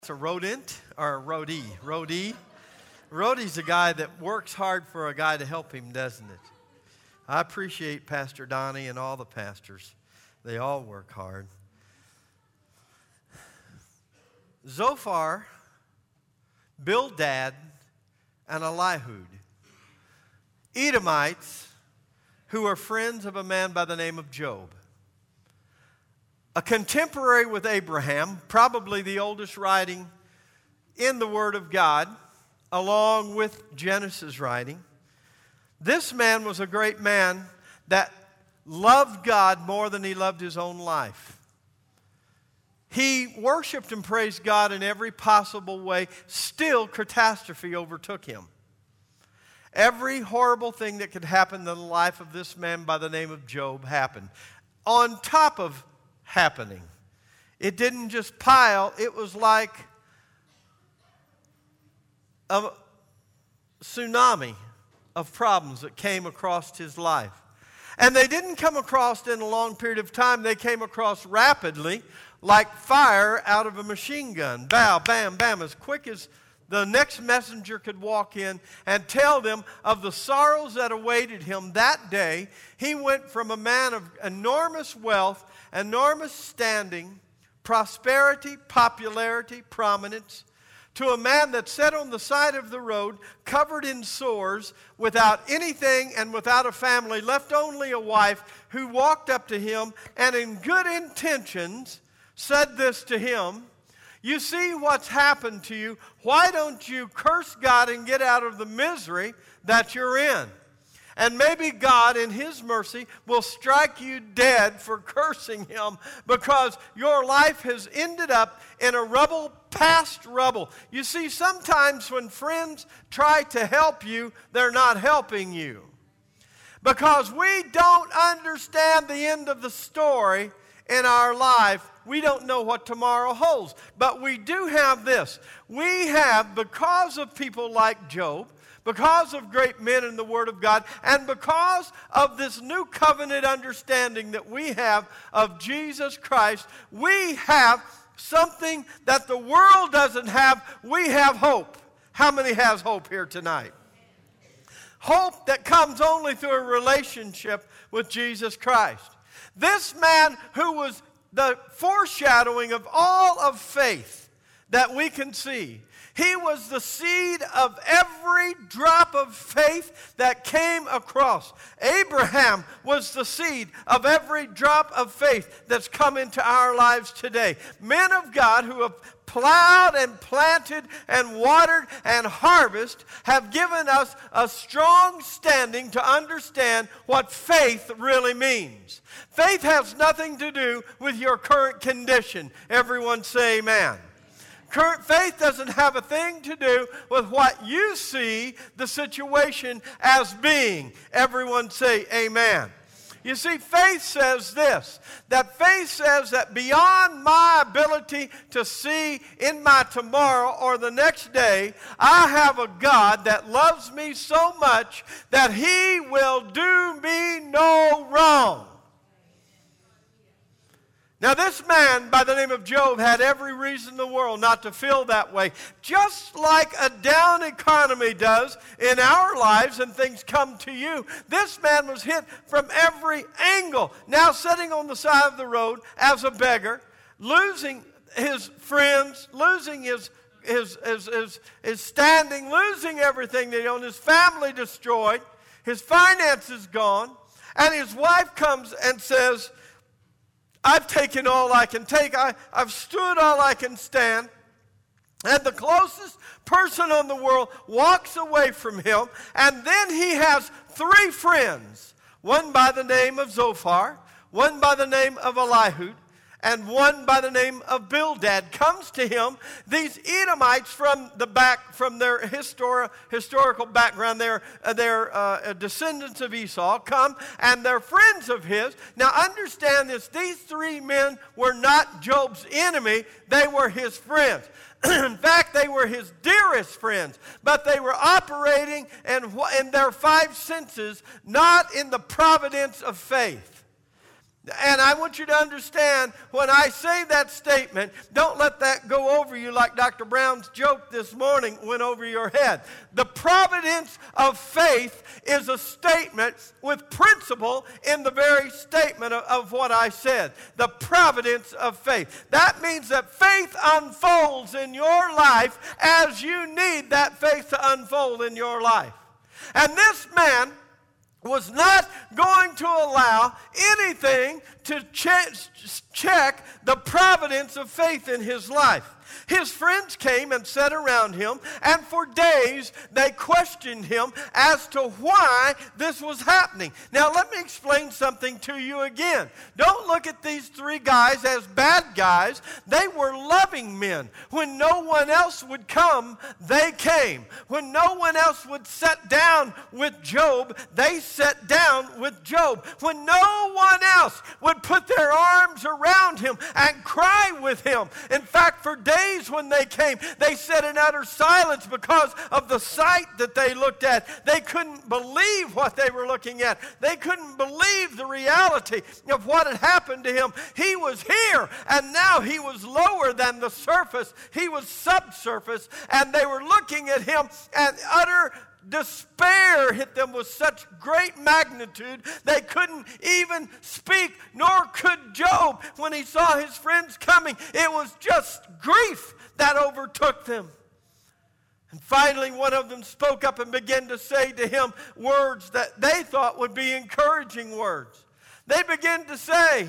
It's a rodent or a roadie. Roadie's a guy that works hard for a guy to help him, doesn't it? I appreciate Pastor Donnie and all the pastors. They all work hard. Zophar, Bildad, and Elihud, Edomites who are friends of a man by the name of Job. A contemporary with Abraham, probably the oldest writing in the Word of God, along with Genesis writing. This man was a great man that loved God more than he loved his own life. He worshiped and praised God in every possible way. Still, catastrophe overtook him. Every horrible thing that could happen in the life of this man by the name of Job happened. On top of happening, it didn't just pile, it was like a tsunami of problems that came across his life. And they didn't come across in a long period of time. They came across rapidly, like fire out of a machine gun. Bow, bam, bam, as quick as the next messenger could walk in and tell them of the sorrows that awaited him that day. He went from a man of enormous wealth, enormous standing, prosperity, popularity, prominence, to a man that sat on the side of the road, covered in sores, without anything and without a family, left only a wife, who walked up to him and in good intentions said this to him: "You see what's happened to you. Why don't you curse God and get out of the misery that you're in? And maybe God, in His mercy, will strike you dead for cursing Him, because your life has ended up in a rubble past rubble." You see, sometimes when friends try to help you, they're not helping you. Because we don't understand the end of the story in our life. We don't know what tomorrow holds. But we do have this. We have, because of people like Job, because of great men in the Word of God, and because of this new covenant understanding that we have of Jesus Christ, we have something that the world doesn't have. We have hope. How many has hope here tonight? Hope that comes only through a relationship with Jesus Christ. This man who was the foreshadowing of all of faith that we can see. He was the seed of every drop of faith that came across. Abraham was the seed of every drop of faith that's come into our lives today. Men of God who have plowed and planted and watered and harvested have given us a strong standing to understand what faith really means. Faith has nothing to do with your current condition. Everyone say amen. Current faith doesn't have a thing to do with what you see the situation as being. Everyone say amen. You see, faith says this, that faith says that beyond my ability to see in my tomorrow or the next day, I have a God that loves me so much that He will do me no wrong. Now, this man by the name of Job had every reason in the world not to feel that way. Just like a down economy does in our lives and things come to you, this man was hit from every angle. Now sitting on the side of the road as a beggar, losing his friends, losing his standing, losing everything that he owned, his family destroyed, his finances gone, and his wife comes and says, "I've taken all I can take. I've stood all I can stand." And the closest person on the world walks away from him. And then he has three friends. One by the name of Zophar, one by the name of Elihud, and one by the name of Bildad comes to him. These Edomites from their historical background, they're descendants of Esau, come and they're friends of his. Now understand this, these three men were not Job's enemy, they were his friends. In fact, they were his dearest friends, but they were operating in their five senses, not in the providence of faith. And I want you to understand, when I say that statement, don't let that go over you like Dr. Brown's joke this morning went over your head. The providence of faith is a statement with principle in the very statement of what I said. The providence of faith. That means that faith unfolds in your life as you need that faith to unfold in your life. And this man was not going to allow anything to check the providence of faith in his life. His friends came and sat around him, and for days they questioned him as to why this was happening. Now, let me explain something to you again. Don't look at these three guys as bad guys. They were loving men. When no one else would come, they came. When no one else would sit down with Job, they sat down with Job. When no one else would put their arms around him and cry with him. In fact, for days when they came, they sat in utter silence because of the sight that they looked at. They couldn't believe what they were looking at. They couldn't believe the reality of what had happened to him. He was here, and now he was lower than the surface. He was subsurface, and they were looking at him, and utter despair hit them with such great magnitude they couldn't even speak, nor could Job when he saw his friends coming. It was just grief that overtook them. And finally, one of them spoke up and began to say to him words that they thought would be encouraging words. They began to say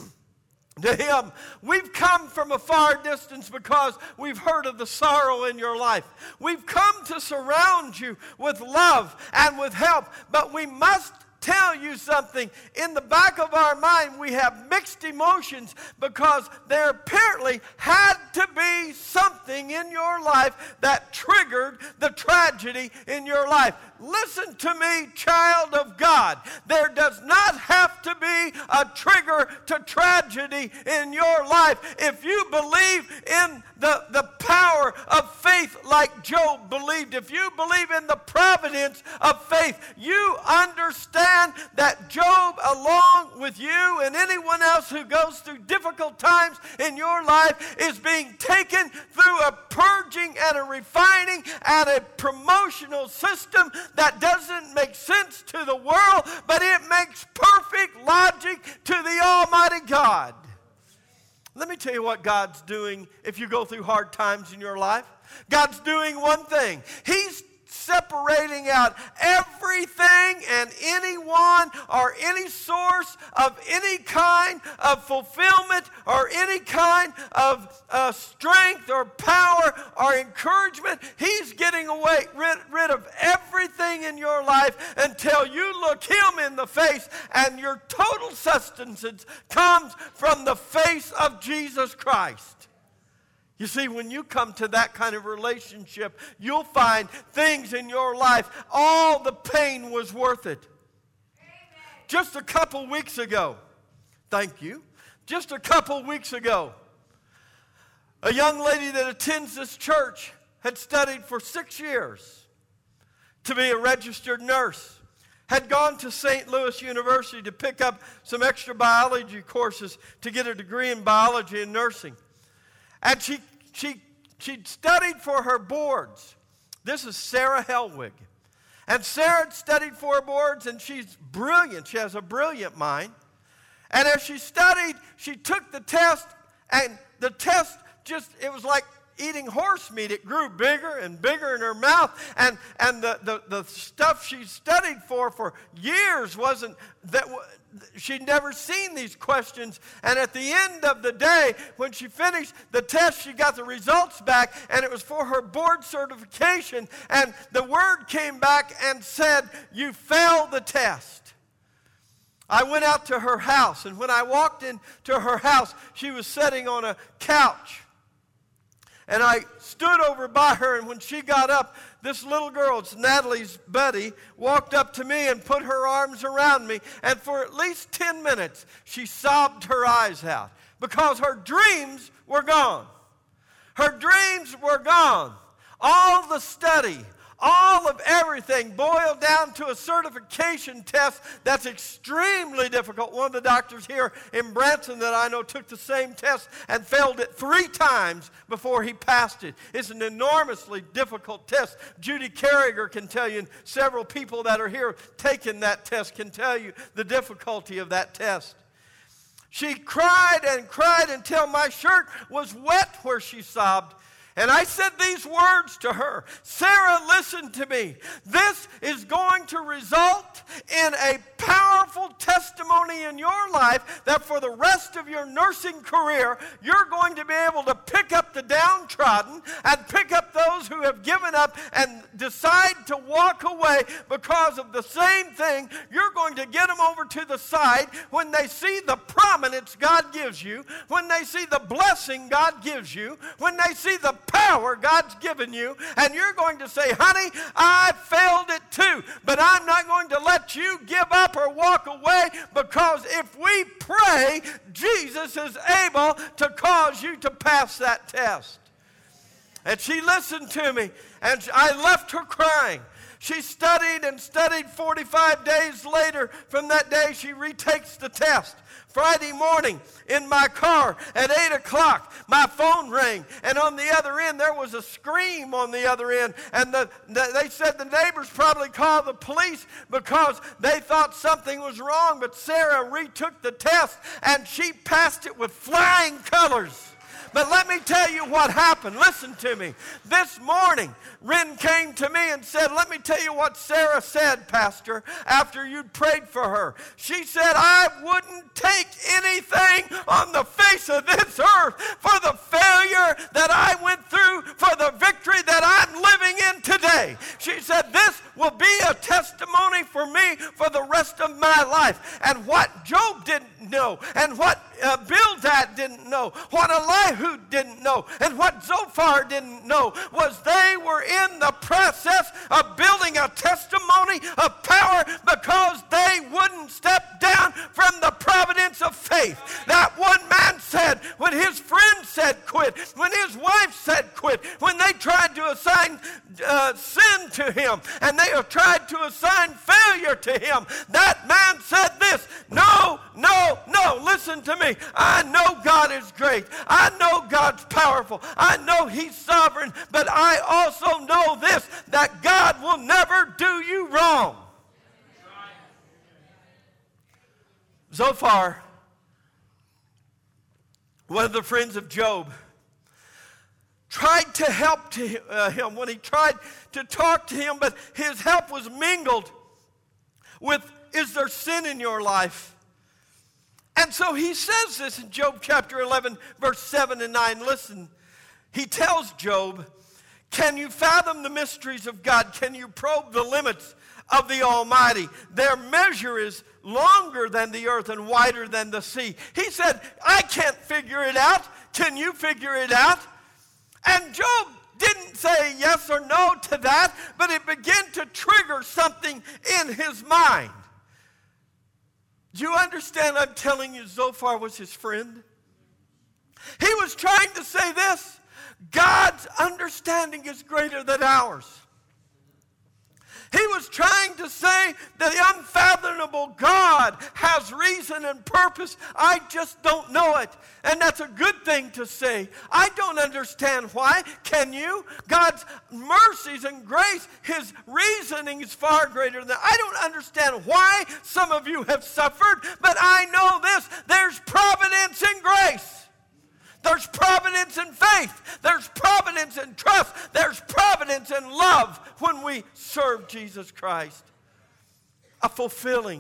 to him, "We've come from a far distance because we've heard of the sorrow in your life. We've come to surround you with love and with help, but we must tell you something. In the back of our mind, we have mixed emotions because there apparently had to be something in your life that triggered the tragedy in your life. Listen to me, child of God. There does not have to be a trigger to tragedy in your life. If you believe in the power of faith like Job believed, if you believe in the providence of faith, you understand that Job, along with you and anyone else who goes through difficult times in your life, is being taken through a purging and a refining and a promotional system that doesn't make sense to the world, but it makes perfect logic to the Almighty God. Let me tell you what God's doing if you go through hard times in your life. God's doing one thing. He's separating out everything and anyone or any source of any kind of fulfillment or any kind of strength or power or encouragement. He's getting rid of everything in your life until you look him in the face, and your total sustenance comes from the face of Jesus Christ. You see, when you come to that kind of relationship, you'll find things in your life, all the pain was worth it. Amen. Just a couple weeks ago, thank you, just a couple weeks ago, a young lady that attends this church had studied for 6 years to be a registered nurse, had gone to St. Louis University to pick up some extra biology courses to get a degree in biology and nursing. And she'd studied for her boards. This is Sarah Helwig. And Sarah had studied for her boards, and she's brilliant. She has a brilliant mind. And as she studied, she took the test, and the test it was like eating horse meat. It grew bigger and bigger in her mouth. And the stuff she studied for years wasn't that. She'd never seen these questions, and at the end of the day, when she finished the test, she got the results back, and it was for her board certification, and the word came back and said, "You failed the test." I went out to her house, and when I walked into her house, she was sitting on a couch. And I stood over by her, and when she got up, this little girl, it's Natalie's buddy, walked up to me and put her arms around me. And for at least 10 minutes, she sobbed her eyes out because her dreams were gone. Her dreams were gone. All the study, all of everything boiled down to a certification test that's extremely difficult. One of the doctors here in Branson that I know took the same test and failed it 3 times before he passed it. It's an enormously difficult test. Judy Carriger can tell you, and several people that are here taking that test can tell you the difficulty of that test. She cried and cried until my shirt was wet where she sobbed. And I said these words to her, Sarah, listen to me. This is going to result in a powerful testimony in your life that for the rest of your nursing career, you're going to be able to pick up the downtrodden and pick up those who have given up and decide to walk away because of the same thing. You're going to get them over to the side when they see the prominence God gives you, when they see the blessing God gives you, when they see the power God's given you, and you're going to say, honey, I failed it too, but I'm not going to let you give up or walk away, because if we pray, Jesus is able to cause you to pass that test. And she listened to me, and I left her crying. She studied and studied. 45 days later from that day, she retakes the test. Friday morning in my car at 8 o'clock, my phone rang, and on the other end there was a scream on the other end, and they said the neighbors probably called the police because they thought something was wrong, but Sarah retook the test and she passed it with flying colors. But let me tell you what happened. Listen to me. This morning, Ren came to me and said, let me tell you what Sarah said, Pastor, after you'd prayed for her. She said, I wouldn't take anything on the face of this earth for the failure that I went through, for the victory that I'm living in today. She said, this will be a testimony for me for the rest of my life. And what Job didn't know, and what Bildad didn't know, what Elihu didn't know, and what Zophar didn't know, was they were in the process of building a testimony of power because they wouldn't step down from the providence of faith. That one man said, when his friend said quit, when his wife said quit, when they tried to assign sin to him, and they tried to assign failure to him, that man said this, no, no, no, listen to me. I know God is great. I know God's powerful. I know He's sovereign, but I also know this, that God will never do you wrong. Zophar, one of the friends of Job, tried to help him when he tried to talk to him, but his help was mingled with, is there sin in your life? And so he says this in Job chapter 11, verse 7 and 9. Listen, he tells Job, can you fathom the mysteries of God? Can you probe the limits of the Almighty? Their measure is longer than the earth and wider than the sea. He said, I can't figure it out. Can you figure it out? And Job didn't say yes or no to that, but it began to trigger something in his mind. Do you understand? I'm telling you, Zophar was his friend. He was trying to say this: God's understanding is greater than ours. He was trying to say that the unfathomable God has reason and purpose. I just don't know it. And that's a good thing to say. I don't understand why. Can you? God's mercies and grace, His reasoning is far greater than that. I don't understand why some of you have suffered, but I know this: there's providence in grace. There's providence in faith. There's providence in trust. There's providence in love when we serve Jesus Christ. A fulfilling.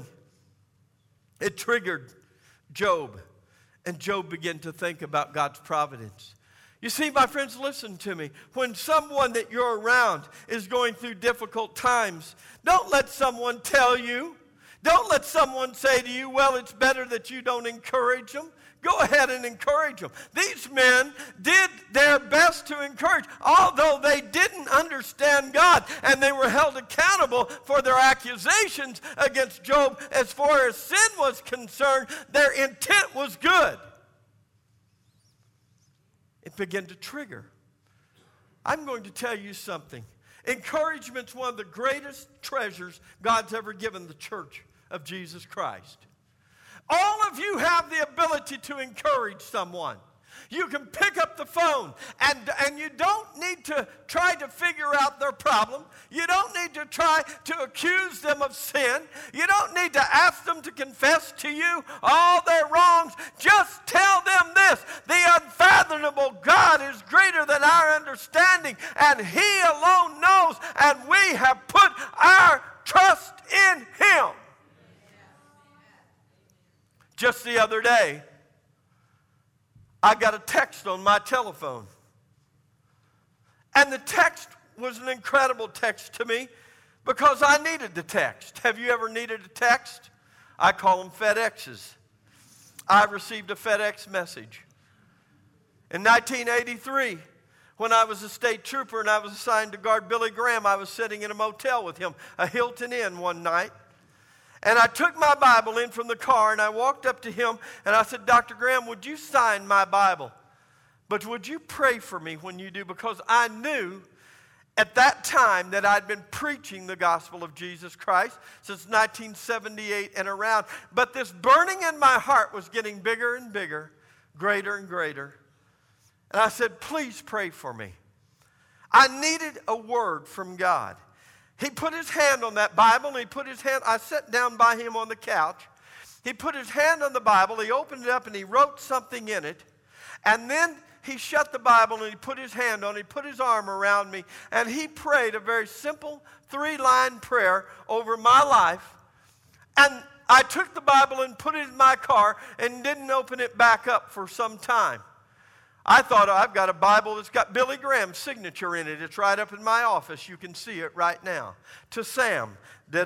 It triggered Job. And Job began to think about God's providence. You see, my friends, listen to me. When someone that you're around is going through difficult times, don't let someone tell you. Don't let someone say to you, well, it's better that you don't encourage them. Go ahead and encourage them. These men did their best to encourage, although they didn't understand God, and they were held accountable for their accusations against Job. As far as sin was concerned, their intent was good. It began to trigger. I'm going to tell you something. Encouragement's one of the greatest treasures God's ever given the church of Jesus Christ. All of you have the ability to encourage someone. You can pick up the phone, and you don't need to try to figure out their problem. You don't need to try to accuse them of sin. You don't need to ask them to confess to you all their wrongs. Just tell them this: the unfathomable God is greater than our understanding, and He alone knows, and we have put our trust in Him. Just the other day, I got a text on my telephone. And the text was an incredible text to me because I needed the text. Have you ever needed a text? I call them FedExes. I received a FedEx message. In 1983, when I was a state trooper and I was assigned to guard Billy Graham, I was sitting in a motel with him, a Hilton Inn, one night. And I took my Bible in from the car, and I walked up to him, and I said, Dr. Graham, would you sign my Bible? But would you pray for me when you do? Because I knew at that time that I'd been preaching the gospel of Jesus Christ since 1978 and around. But this burning in my heart was getting bigger and bigger, greater and greater. And I said, please pray for me. I needed a word from God. He put his hand on that Bible, and I sat down by him on the couch. He put his hand on the Bible, he opened it up, and he wrote something in it. And then he shut the Bible, and he put his hand on it, he put his arm around me, and he prayed a very simple 3-line prayer over my life. And I took the Bible and put it in my car and didn't open it back up for some time. I thought, I've got a Bible that's got Billy Graham's signature in it. It's right up in my office. You can see it right now. To Sam,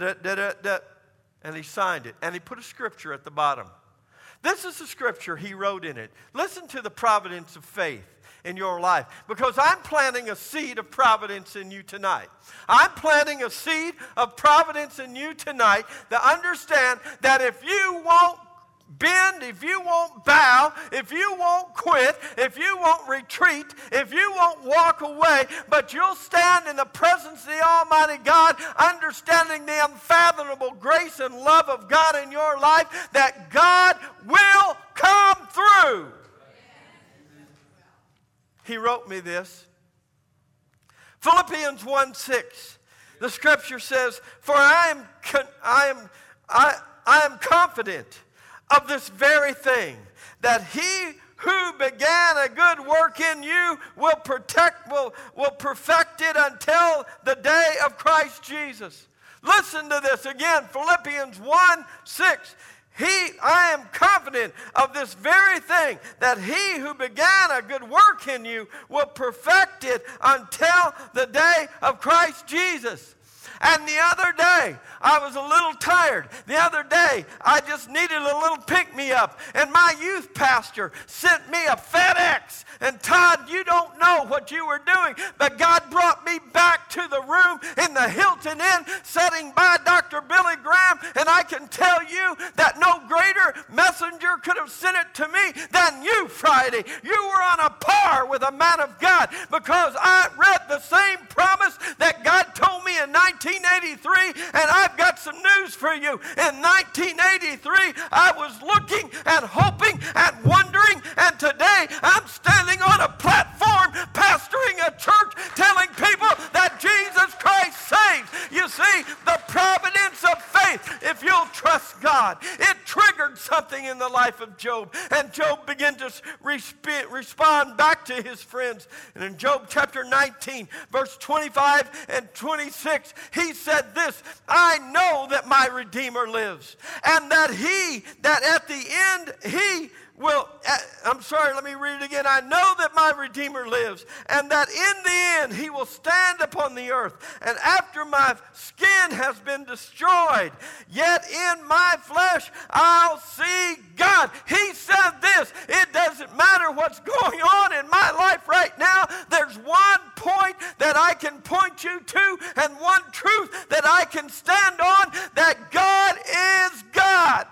and he signed it. And he put a scripture at the bottom. This is the scripture he wrote in it. Listen to the providence of faith in your life, because I'm planting a seed of providence in you tonight. I'm planting a seed of providence in you tonight to understand that if you won't bend, if you won't bow, if you won't quit, if you won't retreat, if you won't walk away, but you'll stand in the presence of the Almighty God, understanding the unfathomable grace and love of God in your life, that God will come through. He wrote me this. Philippians 1:6. The scripture says, for I am confident of this very thing, that he who began a good work in you will perfect it until the day of Christ Jesus. Listen to this again, Philippians 1:6. I am confident of this very thing, that he who began a good work in you will perfect it until the day of Christ Jesus. And the other day, I was a little tired. The other day, I just needed a little pick-me-up. And my youth pastor sent me a FedEx. And Todd, you don't know what you were doing, but God brought me back to the room in the Hilton Inn, sitting by Dr. Billy Graham. And I can tell you that no greater messenger could have sent it to me than you, Friday. You were on a par with a man of God, because I read the same promise that God told me in 1983, and I've got some news for you. In 1983, I was looking and hoping and wondering, and today I'm standing on a platform pastoring a church telling people that Jesus Christ saves. You see, the providence of faith, if you'll trust God, it triggered something in the life of Job, and Job began to respond back to his friends. And in Job chapter 19, verse 25 and 26, he said this, I know that my Redeemer lives, and that at the end he will, let me read it again. I know that my Redeemer lives, and that in the end he will stand upon the earth. And after my skin has been destroyed, yet in my flesh I'll see God. He said this, it doesn't matter what's going on in my life right now. There's one point that I can point you to, and one truth that I can stand on, that God is God.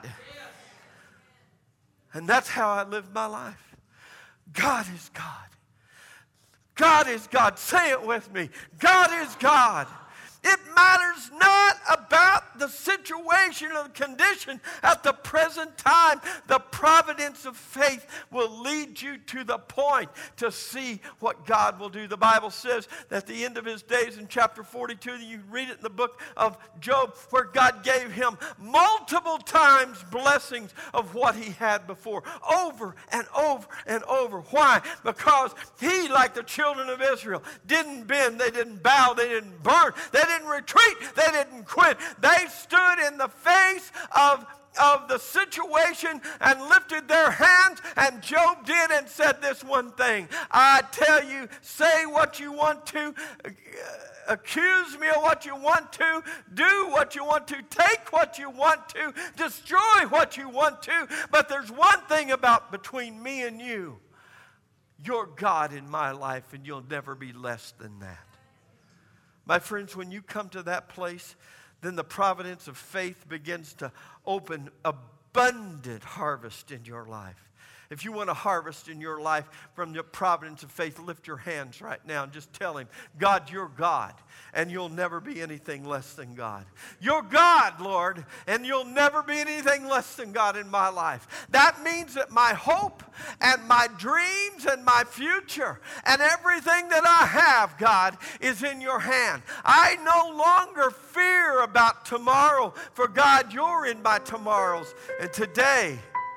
And that's how I live my life. God is God. God is God. Say it with me. God is God. It matters not about the situation or the condition at the present time. The providence of faith will lead you to the point to see what God will do. The Bible says that at the end of his days in chapter 42, you read it in the book of Job, where God gave him multiple times blessings of what he had before, over and over and over. Why? Because he, like the children of Israel, didn't bend, they didn't bow, they didn't burn, they didn't retreat, they didn't quit. They stood in the face of the situation and lifted their hands, and Job did and said this one thing: I tell you, say what you want to, accuse me of what you want to, do what you want to, take what you want to, destroy what you want to, but there's one thing about between me and you: you're God in my life, and you'll never be less than that. My friends, when you come to that place, then the providence of faith begins to open abundant harvest in your life. If you want a harvest in your life from the providence of faith, lift your hands right now and just tell him, God, you're God, and you'll never be anything less than God. You're God, Lord, and you'll never be anything less than God in my life. That means that my hope and my dreams and my future and everything that I have, God, is in your hand. I no longer fear about tomorrow, for God, you're in my tomorrows. And today,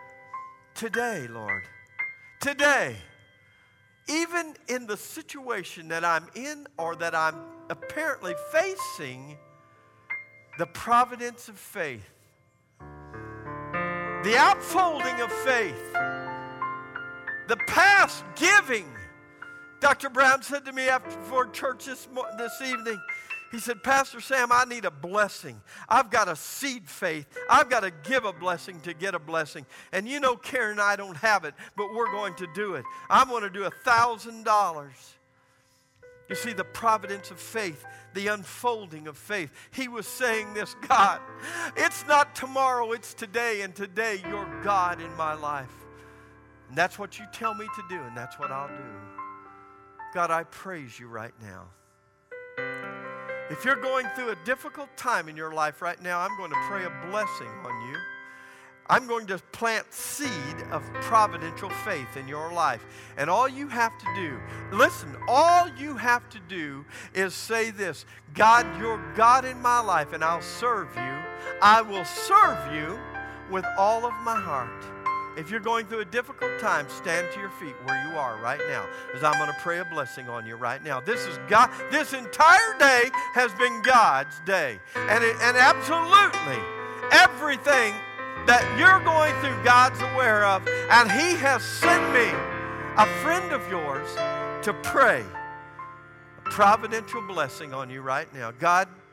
Lord, today, even in the situation that I'm in or that I'm apparently facing, the providence of faith, the outfolding of faith, the past giving. Dr. Brown said to me before church this evening, he said, Pastor Sam, I need a blessing. I've got a seed faith. I've got to give a blessing to get a blessing. And you know, Karen and I don't have it, but we're going to do it. I'm going to do $1,000. You see, the providence of faith, the unfolding of faith. He was saying this, God, it's not tomorrow, it's today, and today you're God in my life. And that's what you tell me to do, and that's what I'll do. God, I praise you right now. If you're going through a difficult time in your life right now, I'm going to pray a blessing on you. I'm going to plant seed of providential faith in your life. And all you have to do, listen, all you have to do is say this: God, you're God in my life, and I'll serve you. I will serve you with all of my heart. If you're going through a difficult time, stand to your feet where you are right now, as I'm going to pray a blessing on you right now. This is God. This entire day has been God's day. And absolutely everything that you're going through, God's aware of. And He has sent me, a friend of yours, to pray a providential blessing on you right now. God,